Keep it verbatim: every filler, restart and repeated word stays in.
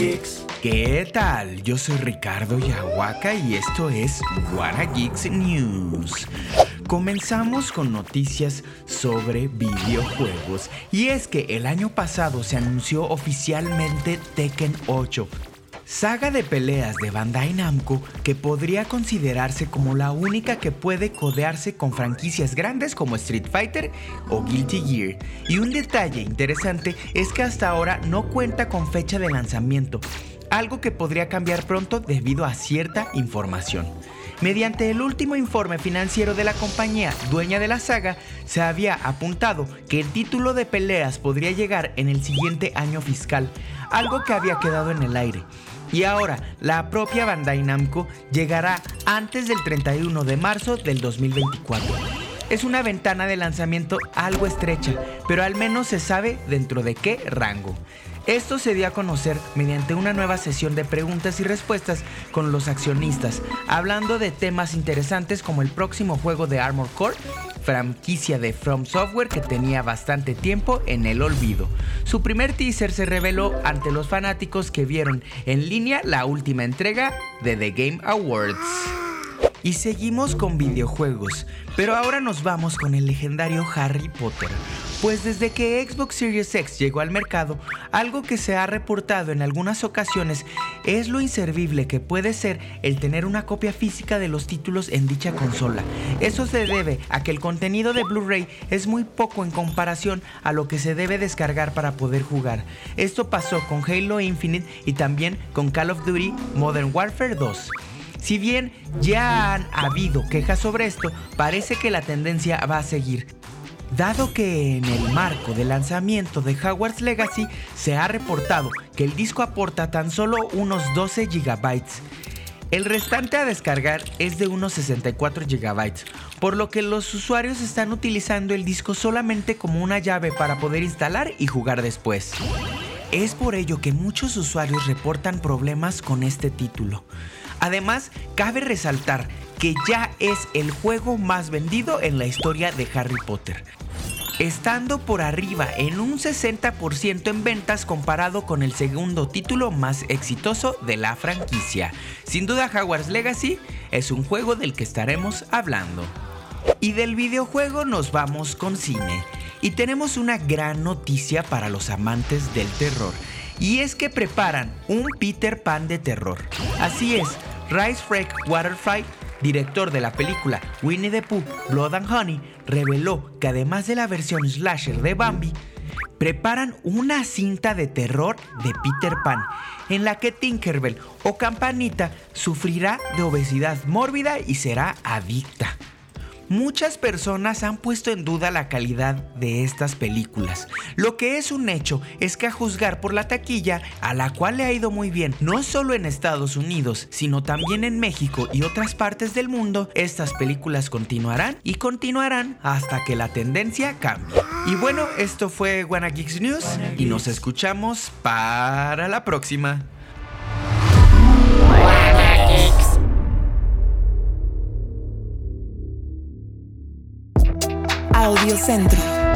Geeks. ¿Qué tal? Yo soy Ricardo Yahuaca y esto es Wanna Geeks News. Comenzamos con noticias sobre videojuegos. Y es que el año pasado se anunció oficialmente Tekken ocho, saga de peleas de Bandai Namco que podría considerarse como la única que puede codearse con franquicias grandes como Street Fighter o Guilty Gear. Y un detalle interesante es que hasta ahora no cuenta con fecha de lanzamiento, algo que podría cambiar pronto debido a cierta información. Mediante el último informe financiero de la compañía dueña de la saga, se había apuntado que el título de peleas podría llegar en el siguiente año fiscal, algo que había quedado en el aire. Y ahora, la propia Bandai Namco llegará antes del treinta y uno de marzo del dos mil veinticuatro. Es una ventana de lanzamiento algo estrecha, pero al menos se sabe dentro de qué rango. Esto se dio a conocer mediante una nueva sesión de preguntas y respuestas con los accionistas, hablando de temas interesantes como el próximo juego de Armored Core, franquicia de From Software que tenía bastante tiempo en el olvido. Su primer teaser se reveló ante los fanáticos que vieron en línea la última entrega de The Game Awards. Y seguimos con videojuegos, pero ahora nos vamos con el legendario Harry Potter. Pues desde que Xbox Series X llegó al mercado, algo que se ha reportado en algunas ocasiones es lo inservible que puede ser el tener una copia física de los títulos en dicha consola. Eso se debe a que el contenido de Blu-ray es muy poco en comparación a lo que se debe descargar para poder jugar. Esto pasó con Halo Infinite y también con Call of Duty Modern Warfare dos. Si bien ya han habido quejas sobre esto, parece que la tendencia va a seguir, dado que en el marco del lanzamiento de Hogwarts Legacy se ha reportado que el disco aporta tan solo unos doce gigabytes. El restante a descargar es de unos sesenta y cuatro gigabytes, por lo que los usuarios están utilizando el disco solamente como una llave para poder instalar y jugar después. Es por ello que muchos usuarios reportan problemas con este título. Además, cabe resaltar que ya es el juego más vendido en la historia de Harry Potter, estando por arriba en un sesenta por ciento en ventas comparado con el segundo título más exitoso de la franquicia. Sin duda, Hogwarts Legacy es un juego del que estaremos hablando. Y del videojuego nos vamos con cine. Y tenemos una gran noticia para los amantes del terror. Y es que preparan un Peter Pan de terror. Así es, Rhys Freck Waterfry, director de la película Winnie the Pooh, Blood and Honey, reveló que además de la versión slasher de Bambi, preparan una cinta de terror de Peter Pan, en la que Tinkerbell o Campanita sufrirá de obesidad mórbida y será adicta. Muchas personas han puesto en duda la calidad de estas películas. Lo que es un hecho es que a juzgar por la taquilla, a la cual le ha ido muy bien, no solo en Estados Unidos, sino también en México y otras partes del mundo, estas películas continuarán y continuarán hasta que la tendencia cambie. Y bueno, esto fue Wanna Geeks News y nos escuchamos para la próxima. Wanna Geeks. Audio Centro.